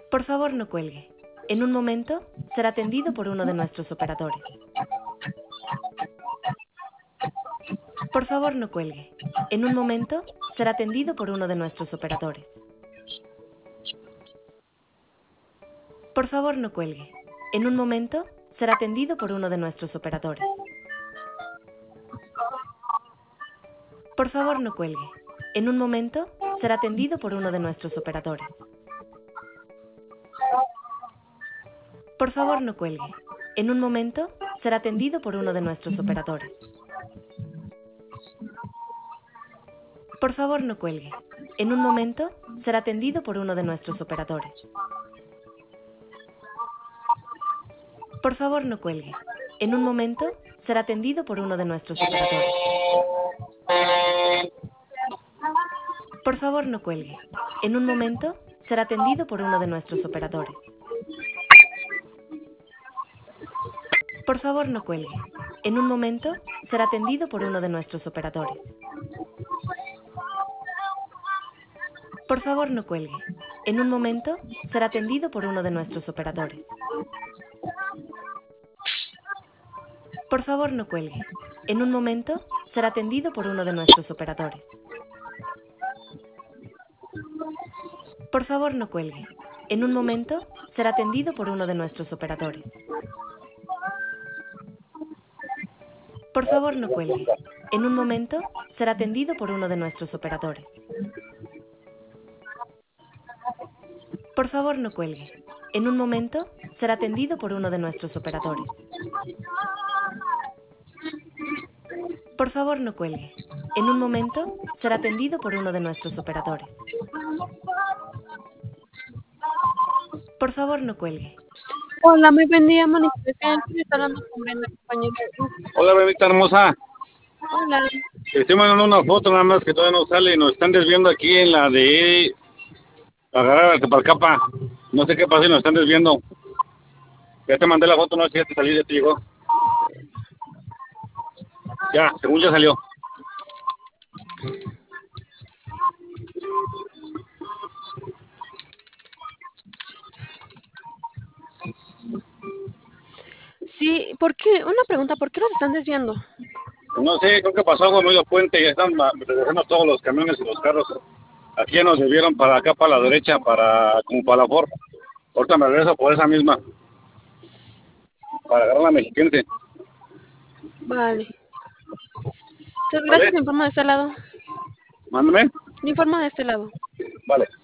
Por favor, no cuelgue. En un momento será atendido por uno de nuestros operadores. Por favor, no cuelgue. En un momento será atendido por uno de nuestros operadores. Por favor, no cuelgue. En un momento será atendido por uno de nuestros operadores. Por favor, no cuelgue. En un momento será atendido por uno de nuestros operadores. Por favor, no cuelgue. En un momento será atendido por uno de nuestros operadores. Por favor, no cuelgue. En un momento será atendido por uno de nuestros operadores. Por favor, no cuelgue. En un momento será atendido por uno de nuestros operadores. Por favor, no cuelgue. En un momento será atendido por uno de nuestros operadores. Por favor, no cuelgue. En un momento será atendido por uno de nuestros operadores. Por favor, no cuelgue. En un momento será atendido por uno de nuestros operadores. Por favor, no cuelgue. En un momento será atendido por uno de nuestros operadores. Por favor, no cuelgue. En un momento será atendido por uno de nuestros operadores. Por favor, no cuelgue. En un momento será atendido por uno de nuestros operadores. Por favor, no cuelgue. En un momento será atendido por uno de nuestros operadores. Por favor, no cuelgue. En un momento será atendido por uno de nuestros operadores. Por favor, no cuelgue. Hola, muy buen día, Mónica. Estoy hablando con Brenda, compañera. Hola, bebita hermosa. Hola. Estoy mandando una foto nada más que todavía no sale y nos están desviando aquí en la de agarrar a Tepalcapa. No sé qué pasa y nos están desviando. Ya te mandé la foto, no sé si ya te salió, ya te llegó. Ya, según ya salió. Sí, ¿por qué? Una pregunta, ¿por qué los están desviando? No sé, creo que pasó algo en medio puente, ya están regresando todos los camiones y los carros. Aquí ya nos desviaron para acá, para la derecha, como para la Ford. Ahorita me regreso por esa misma, para agarrar la mexiquense. Vale. Entonces, ¿Vale? gracias, le informo de este lado. Mándame. Le informo de este lado. Vale.